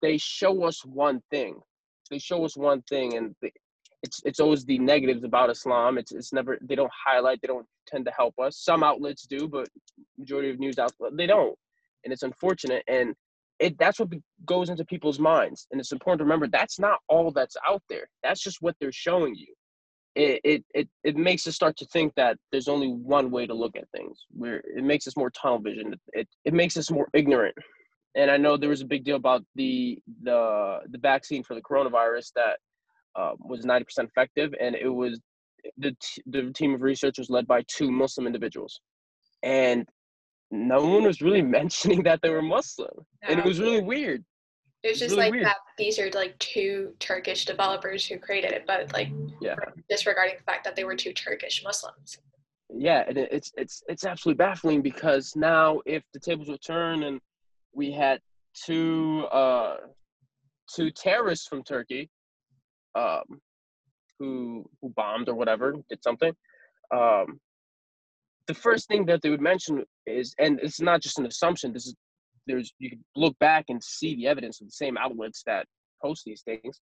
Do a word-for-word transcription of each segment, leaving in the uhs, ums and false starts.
they show us one thing. They show us one thing, and the, it's it's always the negatives about Islam. It's it's never they don't highlight. They don't tend to help us. Some outlets do, but majority of news outlets they don't, and it's unfortunate. And it that's what be, goes into people's minds. And it's important to remember that's not all that's out there. That's just what they're showing you. It it it, it makes us start to think that there's only one way to look at things. Where it makes us more tunnel vision. It it, it makes us more ignorant. And I know there was a big deal about the the the vaccine for the coronavirus that uh, was ninety percent effective, and it was the t- the team of researchers led by two Muslim individuals, and no one was really mentioning that they were Muslim, and it No. was really weird. It was It was just really like weird. that these are like two Turkish developers who created it, but like Yeah, disregarding the fact that they were two Turkish Muslims. yeah, and it, it's it's it's absolutely baffling because now if the tables were turned and we had two uh two terrorists from Turkey um who who bombed or whatever did something um the first thing that they would mention is, and it's not just an assumption, this is there's you can look back and see the evidence of the same outlets that post these things.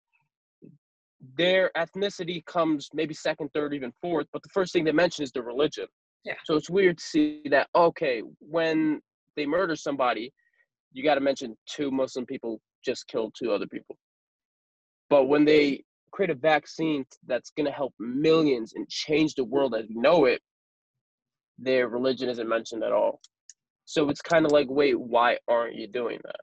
Their ethnicity comes maybe second, third, even fourth, but the first thing they mention is their religion. Yeah. So it's weird to see that, okay, when they murder somebody, you got to mention two Muslim people just killed two other people. But when they create a vaccine that's going to help millions and change the world as we know it, their religion isn't mentioned at all. So it's kind of like, wait, why aren't you doing that?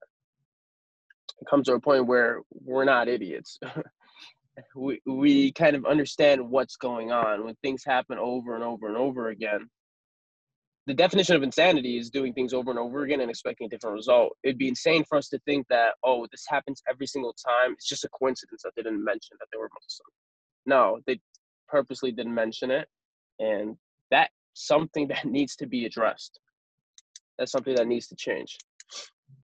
It comes to a point where we're not idiots. we we kind of understand what's going on when things happen over and over and over again. The definition of insanity is doing things over and over again and expecting a different result. It'd be insane for us to think that, oh, this happens every single time. It's just a coincidence that they didn't mention that they were Muslim. No, they purposely didn't mention it, and that's something that needs to be addressed. That's something that needs to change.